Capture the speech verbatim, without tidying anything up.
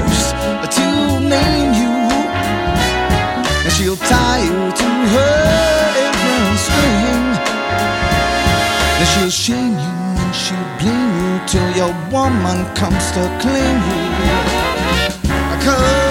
first to name you, and she'll tie you to her apron string. Then she'll shame you and she'll blame you till your woman comes to claim you. 'Cause